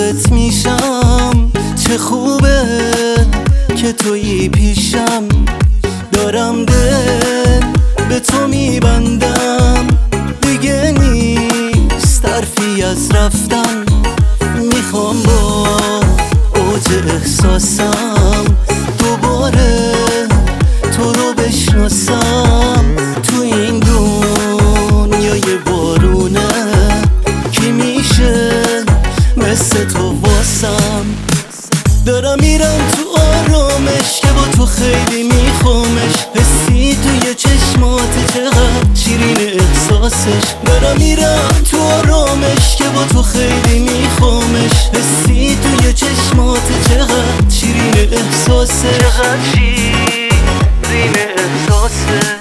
عاشقت میشم. چه خوبه که تویی پیشم، دارم دل به تو میبندم. دیگه نیست حرفی از رفتن، میخوام با اوج احساسم دوباره تو رو بشناسم. تو این دنیای بارونه کی میشه مثل تو واسم؟ دارم میرم تو آرامش که با تو خیلی میخوامش. حسی توی چشمات چقدر شیرین احساسش. دارم میرم تو آرامش که با تو خیلی میخوامش. حسی توی چشمات چقدر شیرین احساسش. چقدر شیرین احساسش.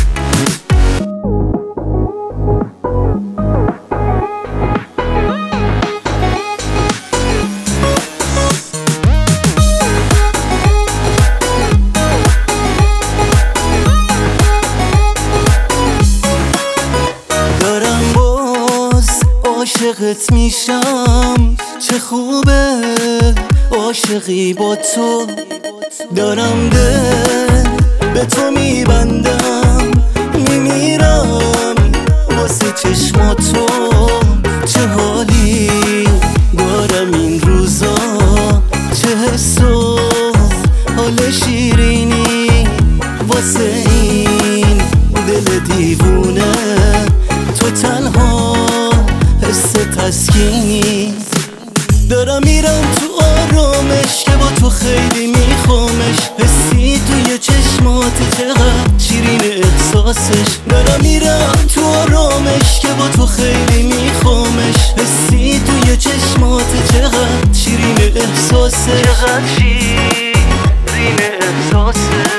عاشقت میشم. چه خوبه عاشقی با تو، دارم دل به تو میبندم. میمیرم واسه چشماتو. چه حالی دارم این روزا، چه حس و حال شیرینی واسه این دل دیوونه. تو تنها حس تسکینی. دارم میرم تو آرامش که با تو خیلی میخوامش. حسی توی چشمات چقدر شیرین احساسش. دارم میرم تو آرامش که با تو خیلی میخوامش. حسی توی چشمات چقدر شیرین احساسش. چقدر شیرین احساسش.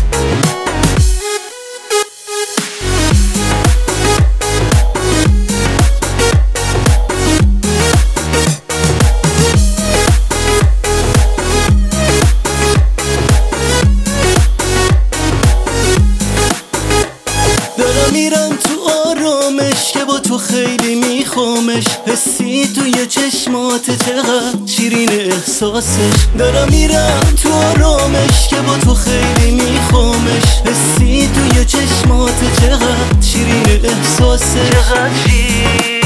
میرم تو آرامش که با تو خیلی میخوامش. حسی توی چشمات چقدر شیرین احساسش. دارم میرم تو آرامش که با تو خیلی میخوامش. حسی توی چشمات چقدر شیرین احساسش. چقدر شیرین